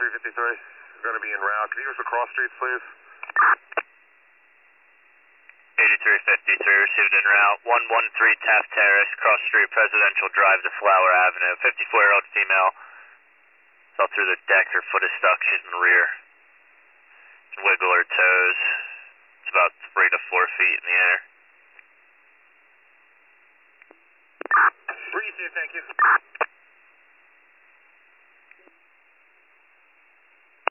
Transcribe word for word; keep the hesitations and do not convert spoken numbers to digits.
eighty-three fifty-three. Going to be en route. Can you give us the cross streets, please? eighty-three fifty-three, received en route. one one three Taft Terrace, cross street, Presidential Drive to Flower Avenue. fifty-four-year-old female. Fell through the deck, her foot is stuck, she's in the rear. Can wiggle her toes. It's about three to four feet in the air. Read you, thank you.